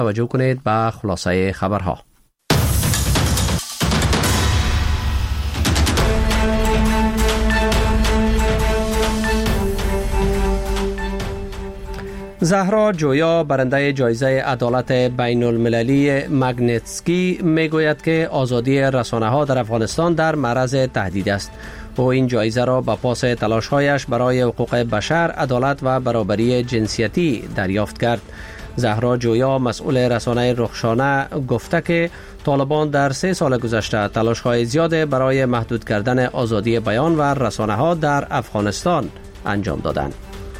توجه کنید به خلاصه خبرها. زهرا جویا برنده جایزه عدالت بین المللی مگنتسکی میگوید که آزادی رسانه ها در افغانستان در معرض تهدید است. او این جایزه را به پاس تلاش‌هایش برای حقوق بشر، عدالت و برابری جنسیتی دریافت کرد. زهرا جویا مسئول رسانه رخشانه گفته که طالبان در 3 سال گذشته تلاش‌های زیاد برای محدود کردن آزادی بیان و رسانه ها در افغانستان انجام دادند.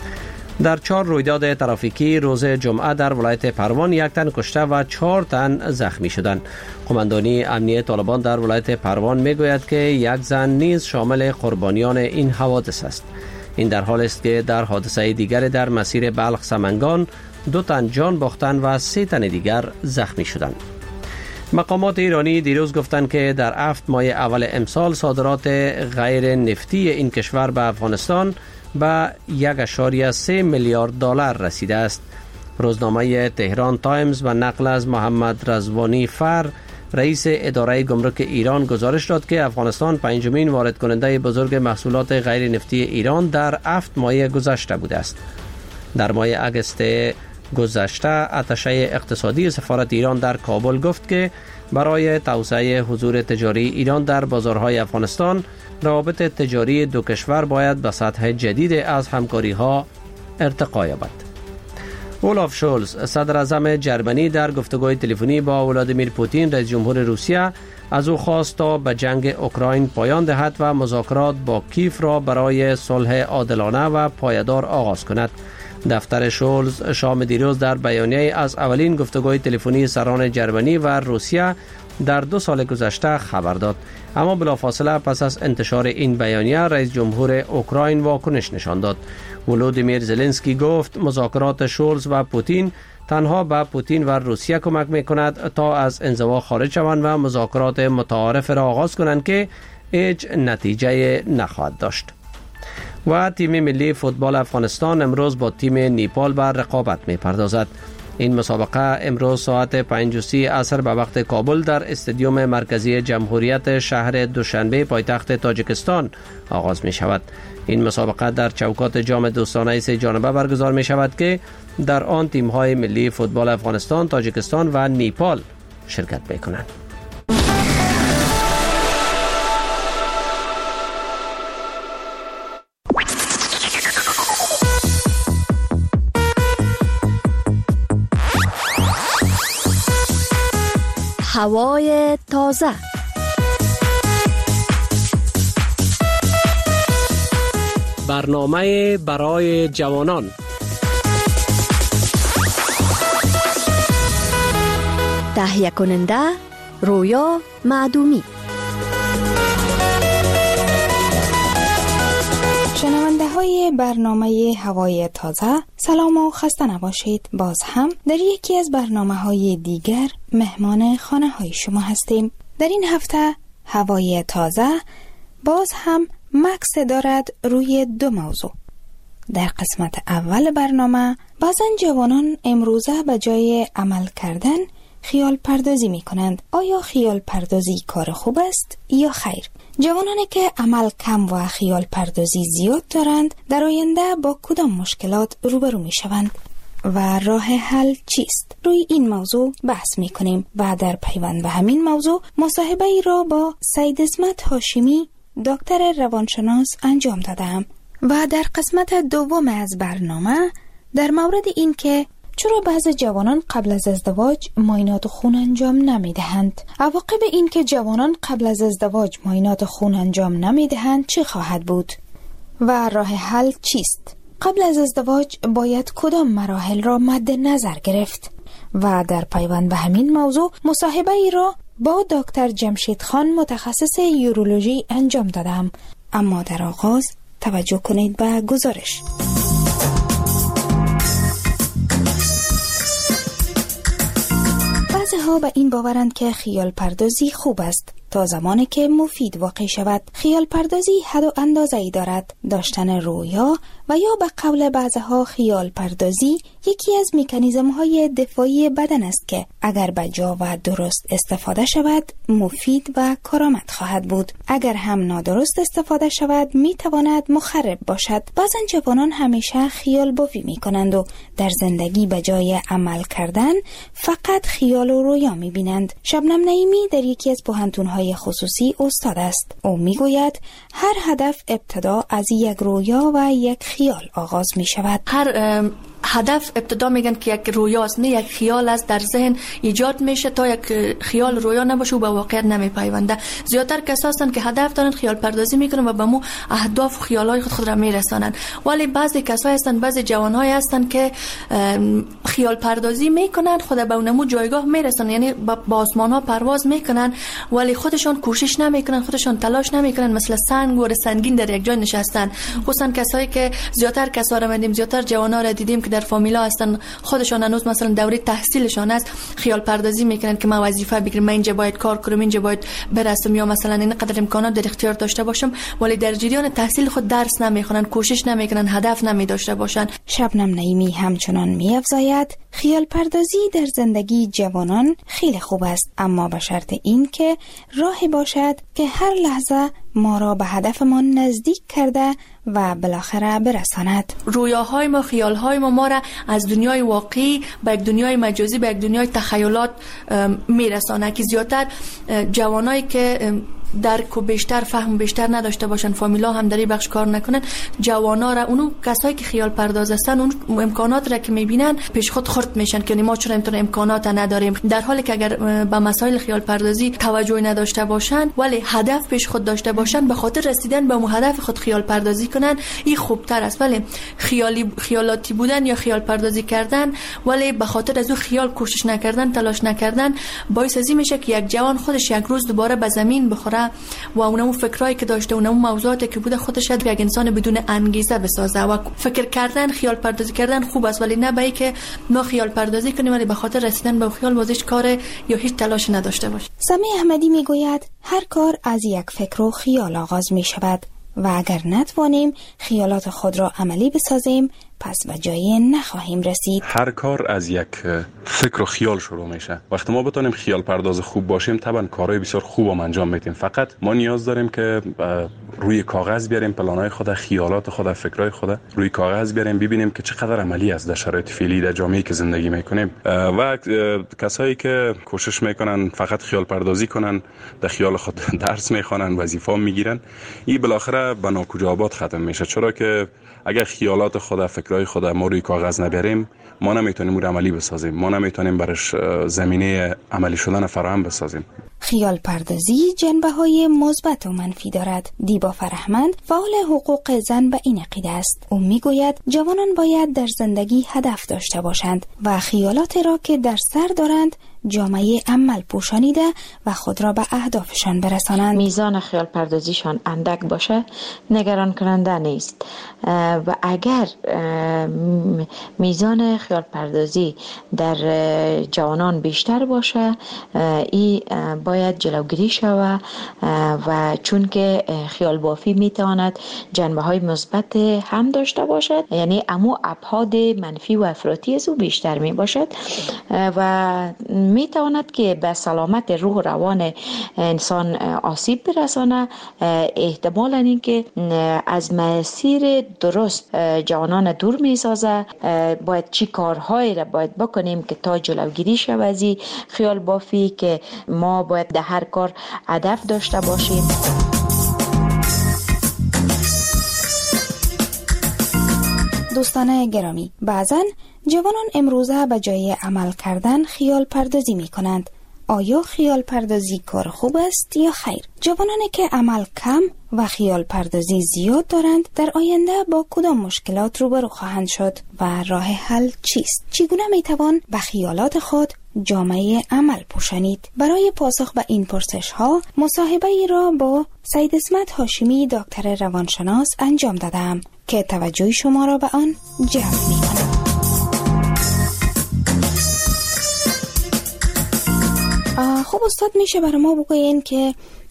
در 4 رویداد ترافیکی روز جمعه در ولایت پروان 1 تن کشته و 4 تن زخمی شدند. قماندانی امنیت طالبان در ولایت پروان میگوید که 1 زن نیز شامل قربانیان این حوادث است. این در حالی است که در حادثه دیگر در مسیر بلخ سمنگان 2 تن جان باختند و 3 تن دیگر زخمی شدند. مقامات ایرانی دیروز گفتند که در 7 ماه اول امسال صادرات غیر نفتی این کشور به افغانستان به 1.3 میلیارد دلار رسیده است. روزنامه تهران تایمز و نقل از محمد رضوانی فر رئیس اداره گمرک ایران گزارش داد که افغانستان 5مین وارد کننده بزرگ محصولات غیر نفتی ایران در 7 ماه گذشته بوده است. در ماه اگست گذشته اتشه اقتصادی سفارت ایران در کابل گفت که برای توسعه حضور تجاری ایران در بازارهای افغانستان روابط تجاری دو کشور باید به سطح جدید از همکاری ها ارتقا یابد. اولاف شولز صدر اعظم جرمنی در گفتگوی تلفنی با ولادیمیر پوتین رئیس جمهور روسیه از او خواست تا به جنگ اوکراین پایان دهد و مذاکرات با کیف را برای صلح عادلانه و پایدار آغاز کند. دفتر شولز شام دیروز در بیانیه از اولین گفتگوی تلفنی سران جرمنی و روسیه در 2 سال گذشته خبر داد. اما بلافاصله پس از انتشار این بیانیه رئیس جمهور اوکراین واکنش نشان داد. ولودیمیر زلنسکی گفت مذاکرات شولز و پوتین تنها به پوتین و روسیه کمک می‌کند تا از انزوا خارج شوند و مذاکرات متعارف را آغاز کنند که هیچ نتیجه نخواهد داشت. و تیم ملی فوتبال افغانستان امروز با تیم نیپال به رقابت می‌پردازد. این مسابقه امروز ساعت 5:30 عصر به وقت کابل در استادیوم مرکزی جمهوریت شهر دوشنبه پایتخت تاجیکستان آغاز می شود. این مسابقه در چوکات جام دوستانه 3 جانبه برگزار می شود که در آن تیم‌های ملی فوتبال افغانستان، تاجیکستان و نیپال شرکت می کنند. هوای تازه. برنامه برای جوانان. تهیه کننده رویا معدومی. شنونده های برنامه هوای تازه، سلام و خسته نباشید. باز هم در یکی از برنامه های دیگر مهمان خانه های شما هستیم. در این هفته هوای تازه باز هم مکس دارد روی 2 موضوع. در قسمت اول برنامه بعضن جوانان امروزه به جای عمل کردن خیال پردازی می کنند. آیا خیال پردازی کار خوب است یا خیر؟ جوانانی که عمل کم و خیال پردازی زیاد دارند در آینده با کدام مشکلات روبرو می شوند و راه حل چیست؟ روی این موضوع بحث می کنیم و در پیوند به همین موضوع مصاحبه ای را با سید عصمت هاشمی دکتر روانشناس انجام دادم و در قسمت دوم از برنامه در مورد این که چرا بعضی جوانان قبل از ازدواج معاینات خون انجام نمی دهند؟ عواقب این که جوانان قبل از ازدواج معاینات خون انجام نمی دهند چه خواهد بود؟ و راه حل چیست؟ قبل از ازدواج باید کدام مراحل را مد نظر گرفت؟ و در پیوند به همین موضوع مصاحبه ای را با دکتر جمشید خان متخصص یورولوژی انجام دادم. اما در آغاز توجه کنید به گزارش. بعضی‌ها به این باورند که خیال پردازی خوب است تا زمانی که مفید واقع شود. خیال پردازی حد و اندازه‌ای دارد. داشتن رویا و یا به قول بعضها خیال پردازی یکی از مکانیزم‌های دفاعی بدن است که اگر به جا و درست استفاده شود مفید و کارآمد خواهد بود. اگر هم نادرست استفاده شود میتواند مخرب باشد. بعضن جوانان همیشه خیال بافی میکنند و در زندگی به جای عمل کردن فقط خیال و رویا میبینند. شبنم نعیمی در یکی از پوهنتون‌های خصوصی استاد است. او میگوید هر هدف ابتدا از یک رویا و یک خیال آغاز میشود. هر هدف ابتدا میگن که یک رویاست، نه یک خیال است در ذهن ایجاد میشه. تا یک خیال رویا نباشه و به واقعیت نمیپیونده. زیادتر کسایی هستند که هدف دارن خیال پردازی میکنن و به مو اهداف و خیالای خود را میرسانن. ولی بعضی کسایی هستند، بعضی جوانای هستند که خیال پردازی میکنن، خود به اونمو جایگاه میرسن، یعنی با آسمان ها پرواز میکنن ولی خودشان کوشش نمیکنن، خودشان تلاش نمیکنن، مثل سنگ و سنگین در یک جای نشستن. خصوصا کسایی که زیادتر کسا را دیدیم، زیادتر جوانا را دیدیم که در فامیلا هستن، خودشان هنوز مثلا دوره تحصیلشان است، خیال پردازی میکنن که من وظیفه بگیرم، من اینجا باید کار کنم، اینجا باید برسم، یا مثلا اینقدر امکانات در اختیار داشته باشم، ولی در جریان تحصیل خود درس نمیخونن، کوشش نمیکنن، هدف نمیداشته باشن. شبنم نعیمی همچنان میافزاید خیال پردازی در زندگی جوانان خیلی خوب است، اما به شرط این که راهی باشد که هر لحظه ما را به هدفمان نزدیک کرده و بالاخره برساند. رویاهای ما، خیالهای ما را از دنیای واقعی به یک دنیای مجازی، به یک دنیای تخیلات میرسانه که زیادتر جوانایی که درک و بیشتر فهم بیشتر نداشته باشن، فامیلا هم در این بخش کار نکنن، جوانا را، اونو کسایی که خیال پرداز هستن، اون امکانات را که میبینن پیش خود خرد میشن که ما چرا این امکانات نداریم، در حالی که اگر به مسائل خیال پردازی توجه نداشته باشن ولی هدف پیش خود داشته باشن، به خاطر رسیدن به اون هدف خود خیال پردازی کنن، این خوبتر است. ولی خیالاتی بودن یا خیال پردازی کردن ولی به خاطر از اون خیال کوشش نکردن، تلاش نکردن، باعث ازی میشه که یک جوان خودش یک روز دوباره به زمین بخوره و اونمو فکرایی که داشته، اونمو موضوعاتی که بوده خودش یک انسان بدون انگیزه بسازه. و فکر کردن، خیال پردازی کردن خوب است، ولی نه به که ما خیال پردازی کنیم ولی به خاطر رسیدن به خیال واسش کار یا هیچ تلاش نداشته باشیم. سمی احمدی میگوید هر کار از یک فکر و خیال آغاز می شود و اگر نتوانیم خیالات خود را عملی بسازیم پس به جایی نخواهیم رسید. هر کار از یک فکر و خیال شروع میشه. وقتی ما بتونیم خیال پرداز خوب باشیم طبعا کارهای بسیار خوب هم انجام میدیم. فقط ما نیاز داریم که روی کاغذ بیاریم پلانهای خود، خیالات خود، فکرهای خود روی کاغذ بیاریم، ببینیم که چقدر عملی است در شرایط فعلی در جامعه‌ای که زندگی میکنیم. و کسایی که کوشش میکنن فقط خیال پردازی کنن، در خیال خود درس میخوانن، وظیفه میگیرن، این بالاخره به ناکجا ختم میشه. چرا که اگر خیالات خود، فکرهای خود ما روی کاغذ نبریم، ما نمیتونیم اون عملی بسازیم، ما نمیتونیم برش زمینه عملی شدن فراهم بسازیم. خیال پردازی جنبه‌های مثبت و منفی دارد. دیبا فرهمند فعال حقوق زن به این عقیده است. او میگوید جوانان باید در زندگی هدف داشته باشند و خیالاتی را که در سر دارند جامعه عمل پوشانیده و خود را به اهدافشان برسانند. میزان خیال پردازیشان اندک باشه نگران کننده نیست و اگر میزان خیال پردازی در جوانان بیشتر باشه این باید جلوگیری شود و چون که خیال بافی میتواند جنبه های مثبت هم داشته باشد، یعنی امو ابعاد منفی و افراطی از او بیشتر می باشد و می تواند که به سلامت روح و روان انسان آسیب برسانه. احتمالاً این که از مسیر درست جوانان دور می سازه. باید چی کارهایی را باید بکنیم که تا جلوگیری شود از خیال بافی، که ما باید در هر کار هدف داشته باشیم. دوستان گرامی، بعضن جوانان امروزه به جای عمل کردن خیال پردازی می کنند. آیا خیال پردازی کار خوب است یا خیر؟ جوانانی که عمل کم و خیال پردازی زیاد دارند در آینده با کدام مشکلات روبرو خواهند شد و راه حل چیست؟ چگونه می توان به خیالات خود جامعه عمل پوشانید؟ برای پاسخ به این پرسش ها مصاحبه ای را با سید اسمت هاشمی دکتر روانشناس انجام دادم که توجه شما را به آن جلب می کند. خب استاد، میشه برای ما بگوین که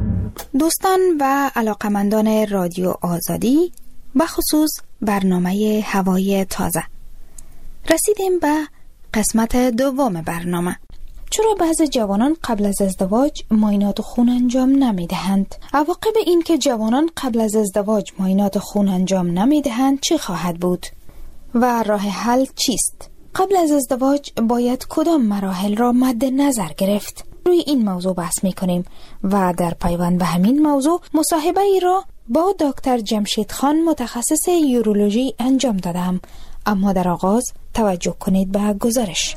دوستان و علاقمندان رادیو آزادی، بخصوص برنامه هوای تازه، رسیدیم به قسمت دوم برنامه. چرا بعضی جوانان قبل از ازدواج معاینات خون انجام نمیدهند؟ عواقب این که جوانان قبل از ازدواج معاینات خون انجام نمیدهند چه خواهد بود؟ و راه حل چیست؟ قبل از ازدواج باید کدام مراحل را مد نظر گرفت؟ روی این موضوع بحث میکنیم و در پیوند به همین موضوع مصاحبه ای را با دکتر جمشید خان متخصص یورولوژی انجام دادم. اما در آغاز توجه کنید به گزارش.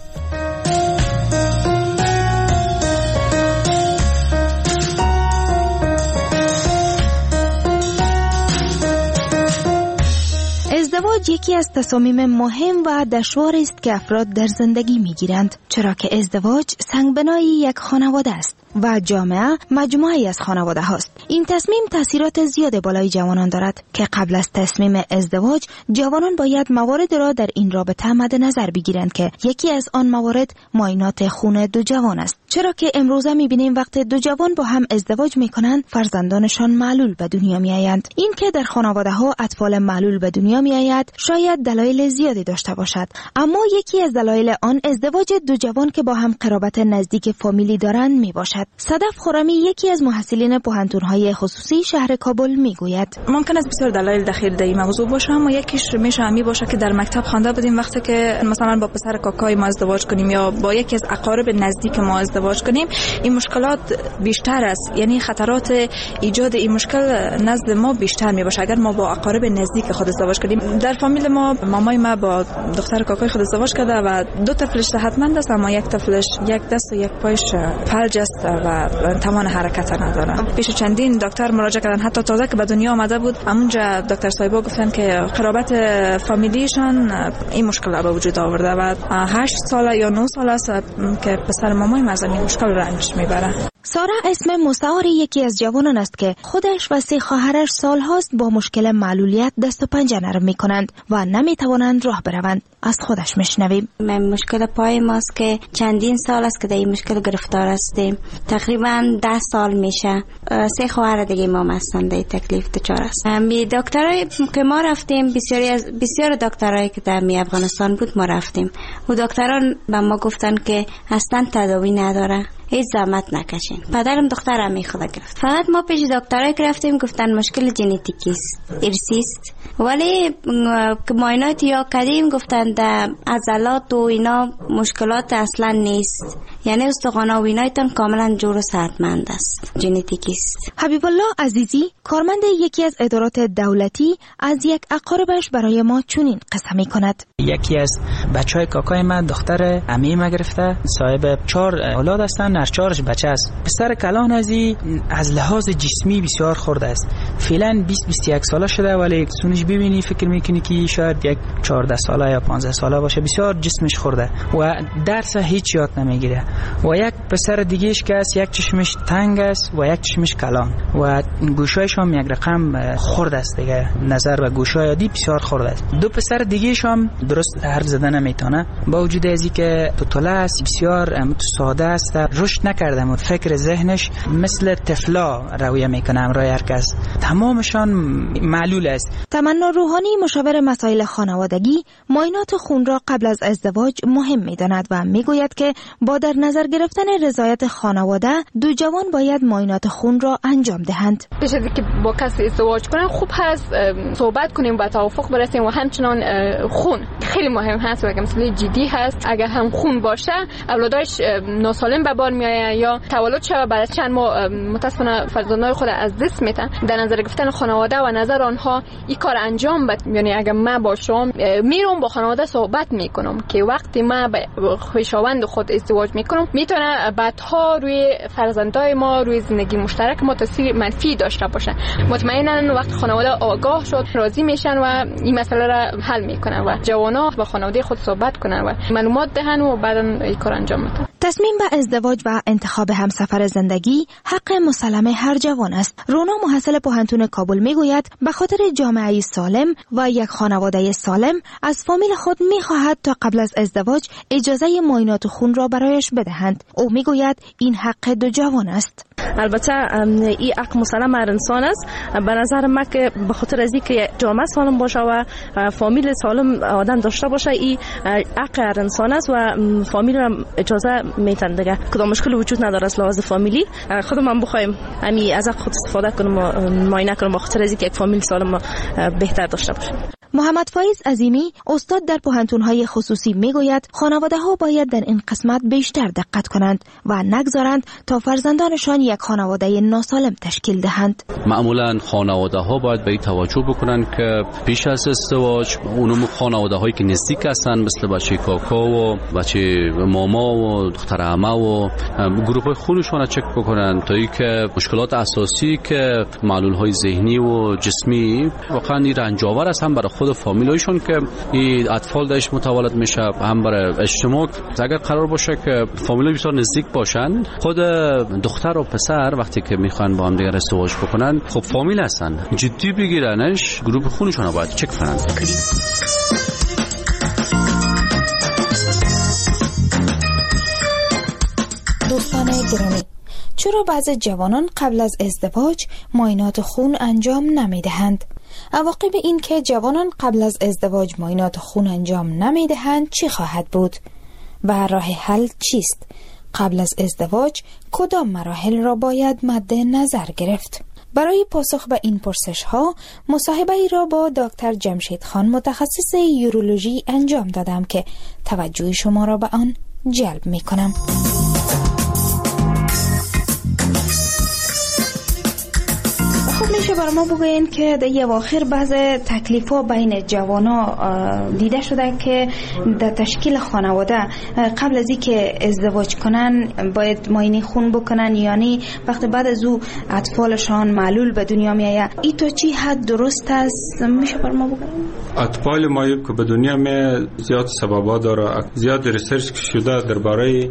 ازدواج یکی از تصامیم مهم و دشوار است که افراد در زندگی میگیرند، چرا که ازدواج سنگبنای یک خانواده است و جامعه مجموعه‌ای از خانواده هاست. این تصمیم تاثیرات زیاد بالای جوانان دارد که قبل از تصمیم ازدواج جوانان باید موارد را در این رابطه مد نظر بگیرند که یکی از آن موارد معاینات خون دو جوان است، چرا که امروزه می‌بینیم وقتی دو جوان با هم ازدواج می‌کنند فرزندانشان معلول به دنیا می‌آیند. این که در خانواده‌ها اطفال معلول به دنیا می‌آید شاید دلایل زیادی داشته باشد، اما یکی از دلایل آن ازدواج دو جوان که با هم قرابت نزدیک فامیلی دارند میباشد. صدف خرمی یکی از محصلین پوهنتون‌های خصوصی شهر کابل میگوید ممکن است بسیار دلایل دخیل در این موضوع باشه، اما یکیش میشه همی باشه که در مکتب خوانده بودیم وقتی که مثلا با پسر کاکای ما ازدواج کنیم یا با یکی از اقارب نزدیک ما ازدواج کنیم، این مشکلات بیشتر است، یعنی خطرات ایجاد این مشکل نزد ما بیشتر میباشه اگر ما با اقارب نزدیک خود ازدواج کنیم. در فامیل ما مامای ما با دختر کاکای خود ازدواج کرده و دو طفلش صحتمند است، اما یک طفلش یک دست و یک پایش فلج است و توان حرکت نداره. پیش چندین دکتر مراجعه کردن، حتی تازه که به دنیا آمده بود همونجا دکتر صاحبا گفتن که قرابت فامیلیشان این مشکل به وجود آورده و 8 ساله یا 9 ساله است که پسر مامای ما از این مشکل رنج میبره. سارا اسم مستعار یکی از جوانان است که خودش و 3 خواهرش سالهاست با مشکل معلولیت دست و پنجه نرم میکنند و نمیتوانند راه بروند. از خودش میشنویم. مشکل پای ماست که چندین سال است که در این مشکل گرفتار هستیم، تقریبا 10 سال میشه. 3 خواهر دیگه ما هستند در تکلیف دچار است. می دکترای که ما رفتیم، بسیار دکترایی که در افغانستان بود ما رفتیم، و دکتران به ما گفتن که اصلا تداوی نداره، هیچ زحمت نکشین. پدرم دخترم میخواد گرفت، فقط ما پیش دکترای که رفتیم گفتن مشکل ژنتیکی است، ارثی است، ولی که معاینات یا کردیم گفتن در عضلات و اینا مشکلات اصلا نیست، یعنی استخوان و اینایتون کاملا جور و صحتمند است، ژنتیکی است. حبیب الله عزیزی کارمند یکی از ادارات دولتی از یک اقاربش برای ما چنین قصه می‌کند. یکی از بچهای کاکای من دختر عمه ما گرفته، صاحب 4 اولاد هستن، هر 4 بچه است. پسر کلان از لحاظ جسمی بسیار خرد است، فعلا 20-21 ساله شده، ولی سونش ببینی فکر میکنی که شاید یک 14 ساله یا 15 ساله باشه. بسیار جسمش خورده و درس هیچ یاد نمیگیره. و یک پسر دیگهش که است، یک چشمش تنگ است و یک چشمش کلان و گوشایش هم یک رقم خرد است دیگه، نظر و گوشای عادی بسیار خرد است. 2 پسر دیگهش هم درست حرف زدن نمیتونه، با وجود از اینکه طفل است بسیار ساده است، رشد نکرده و فکر ذهنش مثل طفلا رویه میکنه، همراه هر کس. تمامشان معلول است. تمنا روحانی مشاور مسائل خانوادگی معاینات خون را قبل از ازدواج مهم می‌داند و میگوید که با در نظر گرفتن رضایت خانواده 2 جوان باید معاینات خون را انجام دهند. پیش از اینکه با کسی ازدواج کنن خوب هست صحبت کنیم و توافق برسیم و همچنان خون خیلی مهم هست و مسئله جدی هست. اگر هم خون باشه اولادش ناسالم به بار میآید یا تولد شود بعد از چند ماه متاسفانه فرزندان خود از دست میدن. در نظر گرفتن خانواده و نظر آنها این کار انجام بد، یعنی اگر من باشم میرم با خانواده صحبت میکنم که وقتی من با خویشاوند خود ازدواج میکنم میتونه بعدها روی فرزندای ما، روی زندگی مشترک ما تاثیر منفی داشته باشه. مطمئنا وقتی خانواده آگاه شد راضی میشن و این مسئله را حل میکنن و جوانا با خانواده خود صحبت کنن و معلومات دهن و بعدا این کار انجام میدن. تصمیم به ازدواج و انتخاب همسفر زندگی حق مسلم هر جوان است. رونا محصل پوهنتون کابل میگوید به خاطر جامعه سالم و یک خانواده سالم از فامیل خود میخواهد تا قبل از ازدواج اجازه معاینات خون را برایش بدهند. او میگوید این حق 2 جوان است. البته این حق مسلم هر انسان است. به نظر من که به خاطر از اینکه جامعه سالم باشه و فامیل سالم آدم داشته باشه، این حق هر انسان است و فامیل را اجازه میتن دیگه. کدام مشکلی وجود نداره از لحاظ فامیلی. خودم بخوایم همین از خود استفاده کنم و معاینه کنم به خاطر از اینکه یک فامیل سالم بهتر داشته باشه. محمد فایز عظیمی استاد در پوهنتون‌های خصوصی میگوید خانواده‌ها باید در این قسمت بیشتر دقت کنند و نگذارند تا فرزندانشان یک خانواده ناسالم تشکیل دهند. معمولا خانواده‌ها باید به این توجه بکنند که پیش از ازدواج اونم خانواده‌هایی که نزدیک هستند مثل بچه کاکا و بچه ماما و دختر عمه و گروه‌های خونشون را چک بکنند تا اینکه مشکلات اساسی که معلول‌های ذهنی و جسمی واقعا رنجاور است هم برای خود فامیلایشون که این اطفال داشت متولد میشه، هم برای اجتماع. اگر قرار باشه که فامیلای بسیار نزدیک باشن، خود دختر و پسر وقتی که میخوان با هم دیگه ازدواج بکنن، خب فامیل هستن، جدی بگیرنش، گروه خونشون رو باید چک کنن. دوستان گرامی، چرا بعضی جوانان قبل از ازدواج معاینات خون انجام نمیدهند؟ عواقب این که جوانان قبل از ازدواج معاینات خون انجام نمیدهند چی خواهد بود؟ و راه حل چیست؟ قبل از ازدواج کدام مراحل را باید مد نظر گرفت؟ برای پاسخ به این پرسش ها مصاحبه ای را با دکتر جمشید خان متخصص یورولوژی انجام دادم که توجه شما را به آن جلب می کنم. میشه برای ما بگوین که در اواخر بعض تکلیف‌ها بین جوانا دیده شده که در تشکیل خانواده قبل از اینکه ازدواج کنن باید معاینه خون بکنن، یعنی وقتی بعد از او اطفالشان معلول به دنیا میآید. این تا چی حد درست است؟ میشه برای ما بگوین؟ اطفال معیوب که به دنیا می زیاد سببا داره، زیاد ریسرچ شده درباره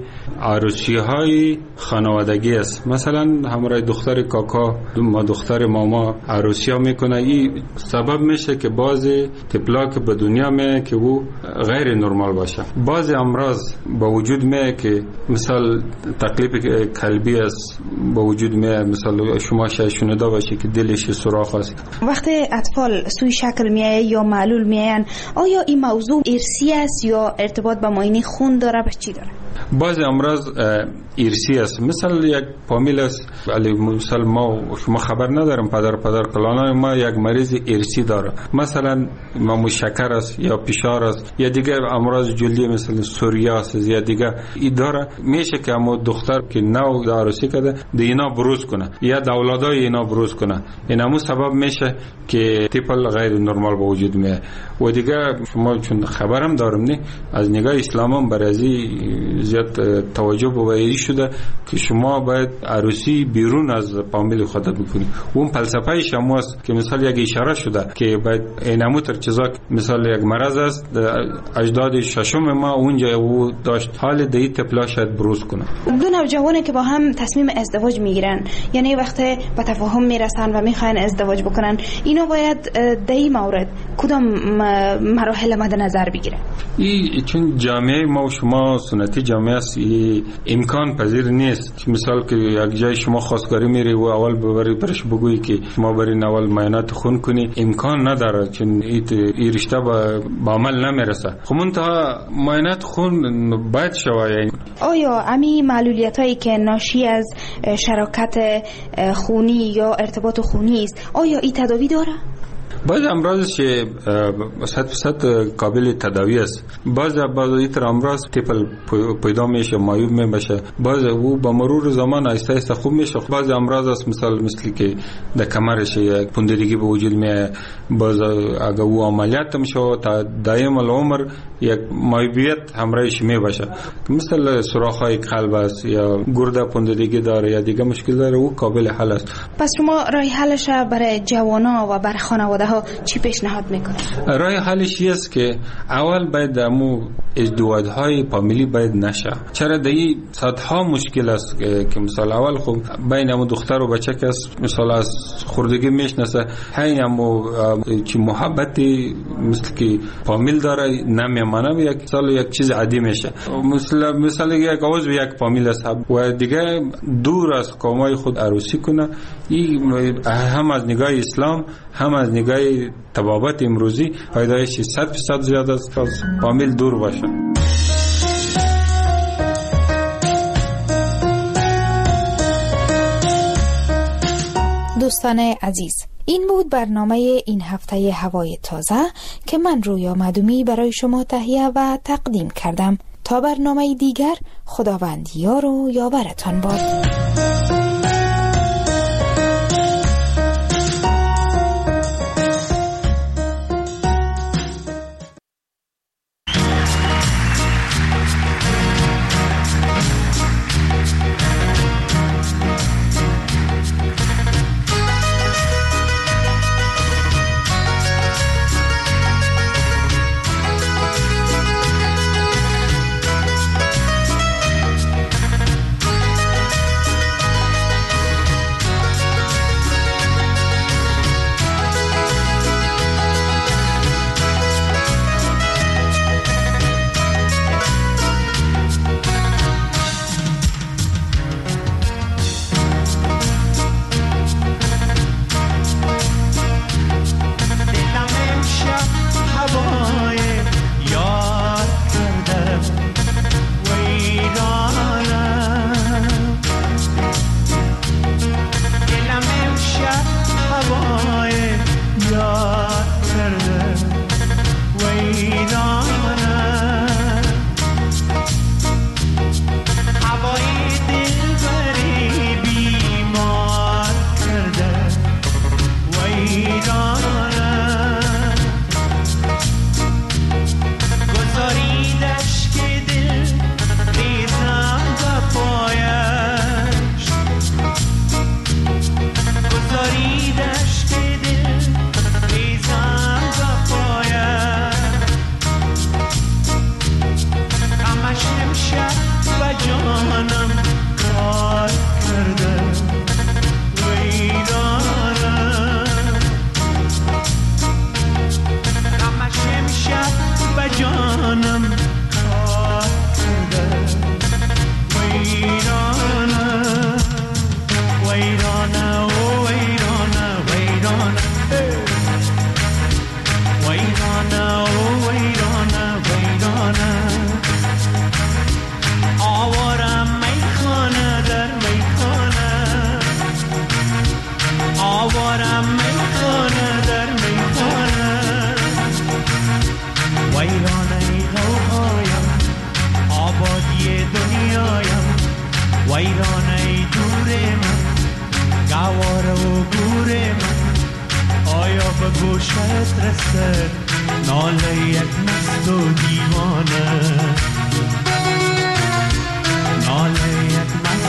عروسی‌های خانوادگی است. مثلا همراه دختر کاکا ما دختر ماما عروسی‌ها میکنه، این سبب میشه که بعضی طفلا که به دنیا میاد که او غیر نرمال باشه. بعضی امراض با وجود میاد که مثال تکلیف قلبی است با وجود میاد، مثلا شما شنیده باشی که دلش سوراخ است. وقتی اطفال سوی شکل میآید یا معلول میآیند، آیا این موضوع ارثی است یا ارتباط با معاینه خون داره؟ به چی داره؟ بعضی امراض ارثی است. مثلا یک فامیل است، ولی مثلا ما شما خبر ندارم پدر کلانای ما یک مریض ارثی داره، مثلا ما شکر است یا فشار است یا دیگه امراض جلدی مثل سوریاس یا دیگه این داره. میشه که اما دختر که نو عروسی کرده دینا بروز کنه یا اولادای اینا بروز کنه، این همون سبب میشه که طفل غیر نرمال به وجود میاد. و دیگه شما چون خبرم دارم نه از نگاه اسلام برای زیاد توجه به شده که شما باید عروسی بیرون از فامیل خود بکنید. اون فلسفه شما است که مثلا یک اشاره شده که باید اینمو تر چیزا مثلا یک مرض است اجداد ششم ما اونجا او داشت، حال دی طفلا شاید بروز کنه. دو نوجوانی که با هم تصمیم ازدواج میگیرن، یعنی وقتی به تفاهم میرسن و میخواین ازدواج بکنن، اینا باید در این مورد کدام مراحل مد نظر بگیره؟ چون جامعه ما و شما سنتی جامعه است، امکان پذیر نیست. مثال که یک جای شما خواستگاری میری و اول ببری برش بگویی که شما برین اول معاینات خون کنی، امکان نداره، چون این رشته به عمل نمیرسه. خب منتها معاینات خون باید شود. یعنی آیا امی معلولیت هایی که ناشی از شراکت خونی یا ارتباط خونی است، آیا این تداوی داره؟ بعض امراض که 100% قابل تداوی است. بعض این امراض طفل پیدا میشه معیوب میشه، بعض او با مرور زمان آهسته آهسته خوب میشه. بعض امراض است مثل که در کمرش یک پوندگی به وجود میاد، بعض اگر او عملیات میشه تا دائم العمر یک معیوبیت همراهش میباشه، مثل سوراخ‌های قلب است یا گرده پوندگی داره یا دیگه مشکل داره، او قابل حل است. پس شما راه حلش برای جوانا و برای خانواده خانواده ها چی پیشنهاد میکنه؟ راه حلش است که اول باید امو ازدواج‌های فامیلی باید نشه. چرا دایی صدها مشکل است که مثال اول خب بین امو دختر و بچه که مثال از خوردگی میشناسه همین امو چی محبتی مثل که فامیل داره نمیمانه یک سال یک چیز عادی میشه. مثال یک عضو یک فامیل است و دیگه دور از قومای خود عروسی کنه. این هم از نگاه اسلام هم از نگاه طبابت امروزی فایدهش 100% زیاده است از فامیل دور باشه. دوستان عزیز، این بود برنامه این هفته هوای تازه که من رویا معدومی برای شما تهیه و تقدیم کردم. تا برنامه دیگر، خداوند یار و یاورتان باد. ناله یک